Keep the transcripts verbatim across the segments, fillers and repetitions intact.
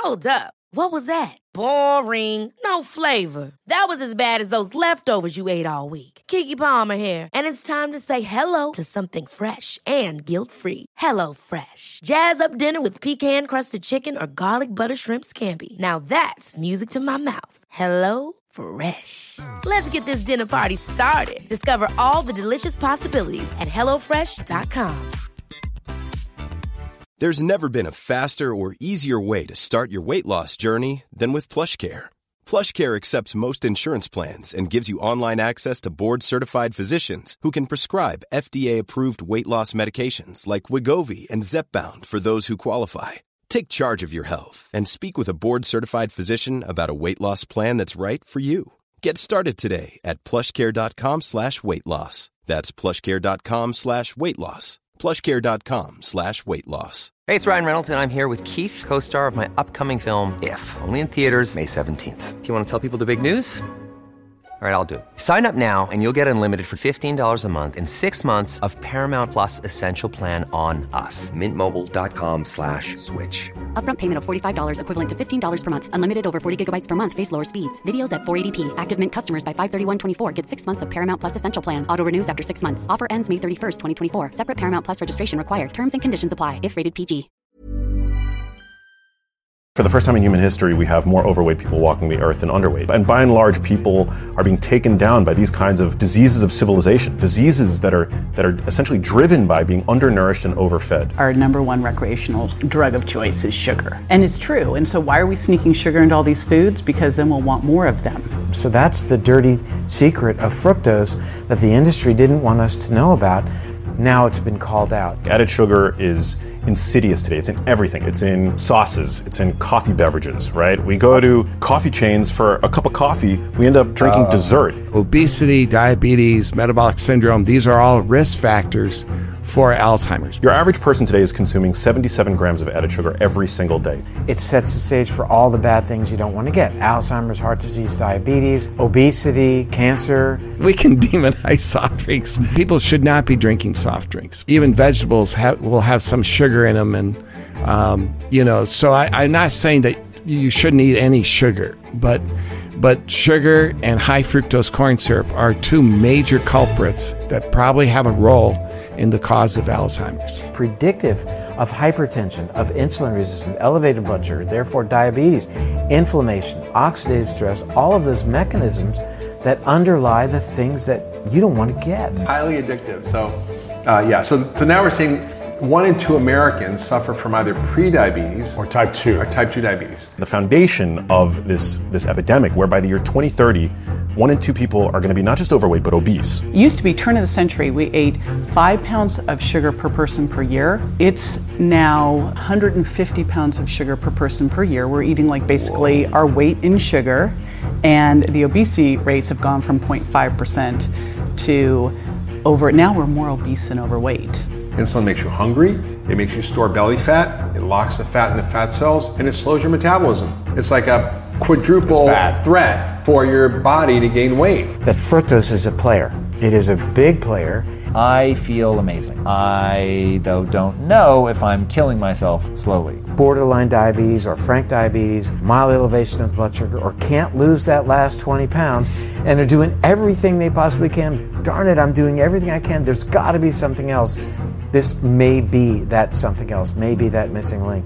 Hold up. What was that? Boring. No flavor. That was as bad as those leftovers you ate all week. Keke Palmer here. And it's time to say hello to something fresh and guilt-free. Hello Fresh. Jazz up dinner with pecan-crusted chicken or garlic butter shrimp scampi. Now that's music to my mouth. Hello Fresh. Let's get this dinner party started. Discover all the delicious possibilities at hello fresh dot com. There's never been a faster or easier way to start your weight loss journey than with PlushCare. PlushCare accepts most insurance plans and gives you online access to board-certified physicians who can prescribe F D A-approved weight loss medications like Wegovy and Zepbound for those who qualify. Take charge of your health and speak with a board-certified physician about a weight loss plan that's right for you. Get started today at plushcare.com slash weight loss. That's plushcare.com slash weight loss. plushcare.com slash weight loss. Hey, it's Ryan Reynolds, and I'm here with Keith, co-star of my upcoming film, If, only in theaters May seventeenth. Do you want to tell people the big news? All right, I'll do it. Sign up now and you'll get unlimited for fifteen dollars a month and six months of Paramount Plus Essential Plan on us. Mintmobile.com slash switch. Upfront payment of forty-five dollars equivalent to fifteen dollars per month. Unlimited over forty gigabytes per month. Face lower speeds. Videos at four eighty p. Active Mint customers by five thirty-one twenty-four get six months of Paramount Plus Essential Plan. Auto renews after six months. Offer ends May thirty-first, twenty twenty-four. Separate Paramount Plus registration required. Terms and conditions apply if rated P G. For the first time in human history, we have more overweight people walking the earth than underweight. And by and large, people are being taken down by these kinds of diseases of civilization, diseases that are that are essentially driven by being undernourished and overfed. Our number one recreational drug of choice is sugar. And it's true. And so why are we sneaking sugar into all these foods? Because then we'll want more of them. So that's the dirty secret of fructose that the industry didn't want us to know about. Now it's been called out. Added sugar is insidious today. It's in everything. It's in sauces. It's in coffee beverages, right? We go to coffee chains for a cup of coffee. We end up drinking uh, dessert. Obesity, diabetes, metabolic syndrome, these are all risk factors for Alzheimer's. Your average person today is consuming seventy-seven grams of added sugar every single day. It sets the stage for all the bad things you don't want to get. Alzheimer's, heart disease, diabetes, obesity, cancer. We can demonize soft drinks. People should not be drinking soft drinks. Even vegetables have, will have some sugar in them. And, um, you know, so I, I'm not saying that you shouldn't eat any sugar, but But sugar and high fructose corn syrup are two major culprits that probably have a role in the cause of Alzheimer's. Predictive of hypertension, of insulin resistance, elevated blood sugar, therefore diabetes, inflammation, oxidative stress, all of those mechanisms that underlie the things that you don't want to get. Highly addictive. So, uh, yeah, so, so now we're seeing one in two Americans suffer from either prediabetes or type two or type two diabetes. The foundation of this, this epidemic, where by the year twenty thirty, one in two people are going to be not just overweight, but obese. It used to be turn of the century, we ate five pounds of sugar per person per year. It's now one hundred fifty pounds of sugar per person per year. We're eating like basically Whoa. our weight in sugar, and the obesity rates have gone from zero point five percent to over, now we're more obese than overweight. Insulin makes you hungry, it makes you store belly fat, it locks the fat in the fat cells, and it slows your metabolism. It's like a quadruple threat for your body to gain weight. That fructose is a player. It is a big player. I feel amazing. I, though, don't know if I'm killing myself slowly. Borderline diabetes or frank diabetes, mild elevation of blood sugar, or can't lose that last twenty pounds, and they're doing everything they possibly can. Darn it, I'm doing everything I can. There's got to be something else. This may be that something else, may be that missing link.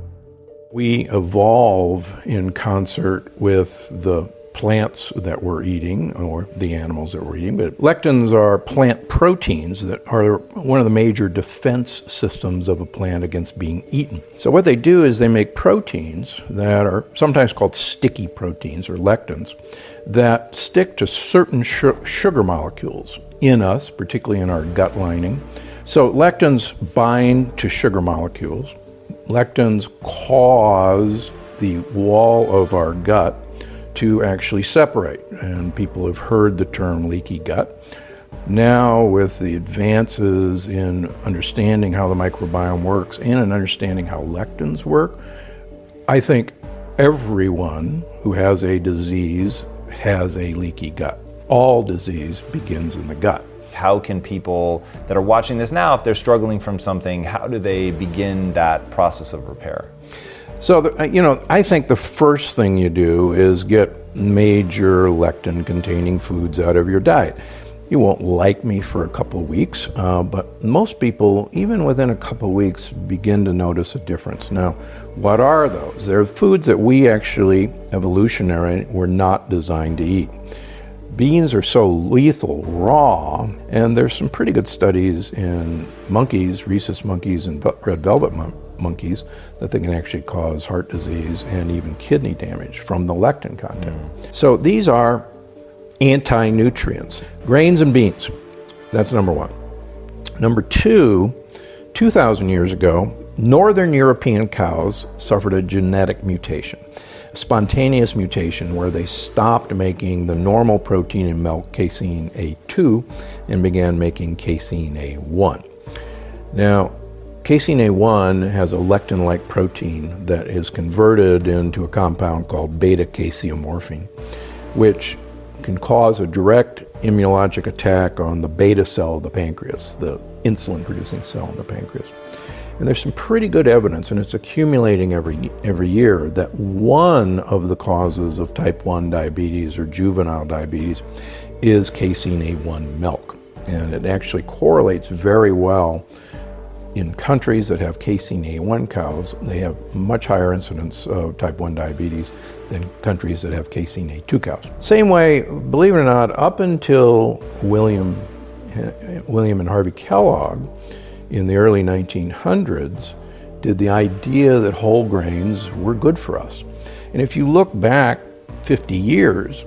We evolve in concert with the plants that we're eating or the animals that we're eating, but lectins are plant proteins that are one of the major defense systems of a plant against being eaten. So what they do is they make proteins that are sometimes called sticky proteins or lectins that stick to certain sh- sugar molecules in us, particularly in our gut lining. So lectins bind to sugar molecules. Lectins cause the wall of our gut to actually separate, and people have heard the term leaky gut. Now, with the advances in understanding how the microbiome works and in understanding how lectins work, I think everyone who has a disease has a leaky gut. All disease begins in the gut. How can people that are watching this now, if they're struggling from something, how do they begin that process of repair? So, the, you know, I think the first thing you do is get major lectin-containing foods out of your diet. You won't like me for a couple of weeks, uh, but most people, even within a couple of weeks, begin to notice a difference. Now, what are those? They're foods that we actually, evolutionary, were not designed to eat. Beans are so lethal raw, and there's some pretty good studies in monkeys, rhesus monkeys, and red velvet mon- monkeys that they can actually cause heart disease and even kidney damage from the lectin content. Mm. So these are anti-nutrients. Grains and beans, that's number one. Number two, two thousand years ago, Northern European cows suffered a genetic mutation, a spontaneous mutation where they stopped making the normal protein in milk, casein A two, and began making casein A one. Now, casein A one has a lectin-like protein that is converted into a compound called beta-caseomorphine, which can cause a direct immunologic attack on the beta cell of the pancreas, the insulin-producing cell in the pancreas. And there's some pretty good evidence, and it's accumulating every every year, that one of the causes of type one diabetes or juvenile diabetes is casein A one milk. And it actually correlates very well in countries that have casein A one cows. They have much higher incidence of type one diabetes than countries that have casein A two cows. Same way, believe it or not, up until William, William and Harvey Kellogg in the early nineteen hundreds, did the idea that whole grains were good for us. And if you look back fifty years,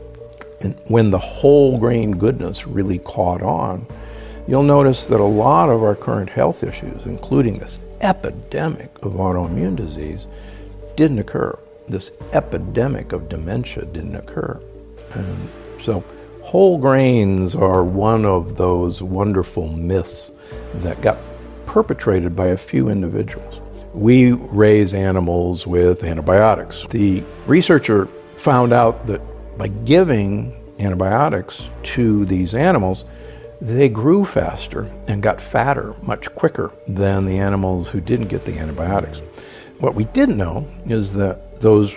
and when the whole grain goodness really caught on, you'll notice that a lot of our current health issues, including this epidemic of autoimmune disease, didn't occur. This epidemic of dementia didn't occur. And so whole grains are one of those wonderful myths that got perpetrated by a few individuals. We raise animals with antibiotics. The researcher found out that by giving antibiotics to these animals, they grew faster and got fatter much quicker than the animals who didn't get the antibiotics. What we didn't know is that those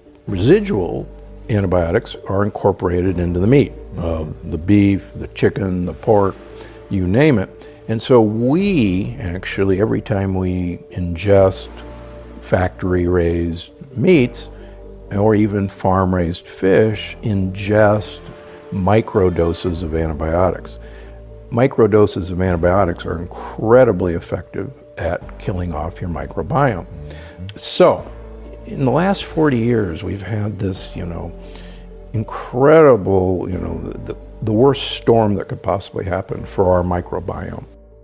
residual antibiotics are incorporated into the meat, uh, the beef, the chicken, the pork, you name it. And so we actually, every time we ingest factory-raised meats or even farm-raised fish, ingest microdoses of antibiotics. Microdoses of antibiotics are incredibly effective at killing off your microbiome. So, in the last forty years, we've had this, you know, incredible, you know, the, the worst storm that could possibly happen for our microbiome.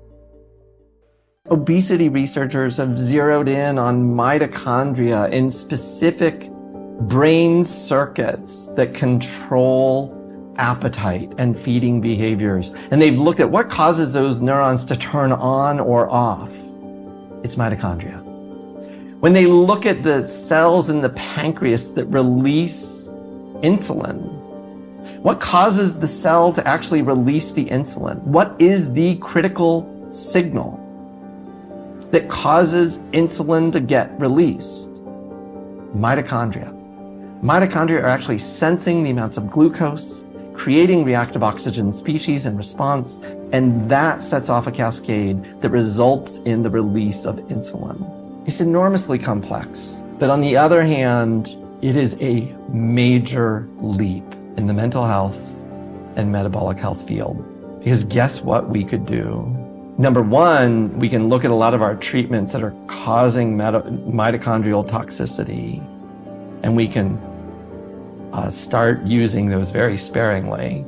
Obesity researchers have zeroed in on mitochondria in specific brain circuits that control appetite and feeding behaviors. And they've looked at what causes those neurons to turn on or off. It's mitochondria. When they look at the cells in the pancreas that release insulin, what causes the cell to actually release the insulin? What is the critical signal that causes insulin to get released? Mitochondria. Mitochondria are actually sensing the amounts of glucose, creating reactive oxygen species in response, and that sets off a cascade that results in the release of insulin. It's enormously complex, but on the other hand, it is a major leap in the mental health and metabolic health field. Because guess what we could do? Number one, we can look at a lot of our treatments that are causing meta- mitochondrial toxicity, and we can uh, start using those very sparingly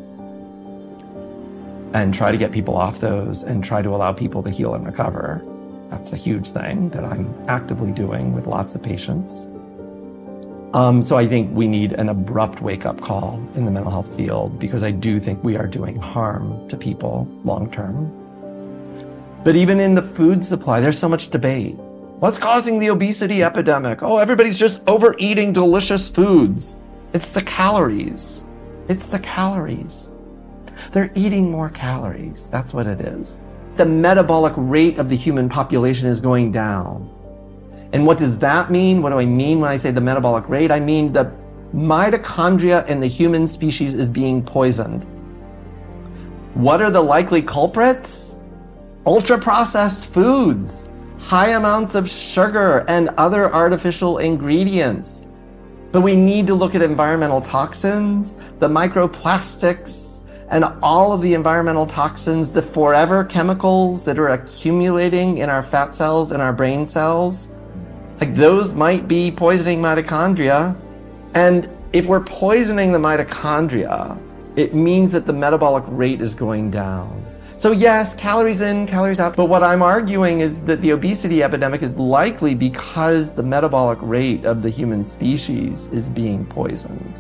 and try to get people off those and try to allow people to heal and recover. That's a huge thing that I'm actively doing with lots of patients. Um, so I think we need an abrupt wake-up call in the mental health field, because I do think we are doing harm to people long-term. But even in the food supply, there's so much debate. What's causing the obesity epidemic? Oh, everybody's just overeating delicious foods. It's the calories. It's the calories. They're eating more calories. That's what it is. The metabolic rate of the human population is going down. And what does that mean? What do I mean when I say the metabolic rate? I mean the mitochondria in the human species is being poisoned. What are the likely culprits? Ultra-processed foods, high amounts of sugar and other artificial ingredients. But we need to look at environmental toxins, the microplastics, and all of the environmental toxins, the forever chemicals that are accumulating in our fat cells and our brain cells. Like those might be poisoning mitochondria. And if we're poisoning the mitochondria, it means that the metabolic rate is going down. So yes, calories in, calories out. But what I'm arguing is that the obesity epidemic is likely because the metabolic rate of the human species is being poisoned.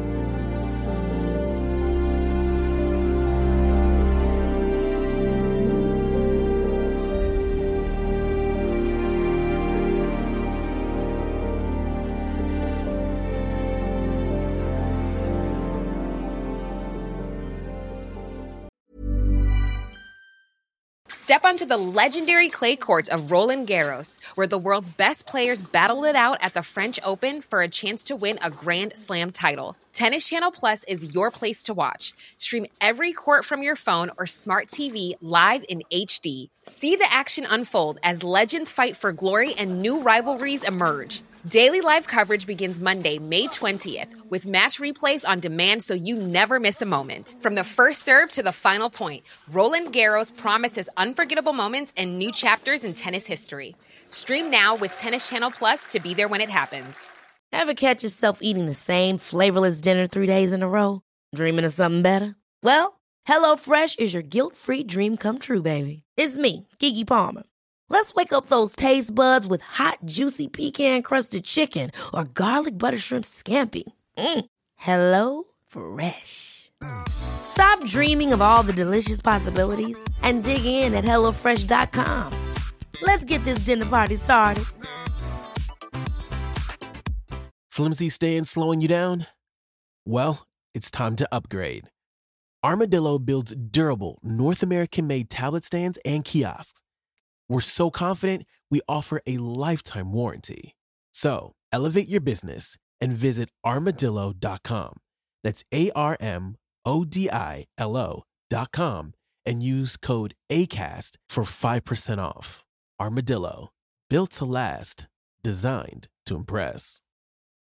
Step onto the legendary clay courts of Roland Garros, where the world's best players battle it out at the French Open for a chance to win a Grand Slam title. Tennis Channel Plus is your place to watch. Stream every court from your phone or smart T V live in H D. See the action unfold as legends fight for glory and new rivalries emerge. Daily live coverage begins Monday, May twentieth, with match replays on demand so you never miss a moment. From the first serve to the final point, Roland Garros promises unforgettable moments and new chapters in tennis history. Stream now with Tennis Channel Plus to be there when it happens. Ever catch yourself eating the same flavorless dinner three days in a row? Dreaming of something better? Well, HelloFresh is your guilt-free dream come true, baby. It's me, Keke Palmer. Let's wake up those taste buds with hot, juicy pecan-crusted chicken or garlic butter shrimp scampi. Mm. Hello Fresh. Stop dreaming of all the delicious possibilities and dig in at hello fresh dot com. Let's get this dinner party started. Flimsy staying slowing you down? Well, it's time to upgrade. Armadillo builds durable, North American-made tablet stands and kiosks. We're so confident, we offer a lifetime warranty. So, elevate your business and visit armadillo dot com. That's A R M O D I L O dot com and use code ACAST for five percent off. Armadillo, built to last, designed to impress.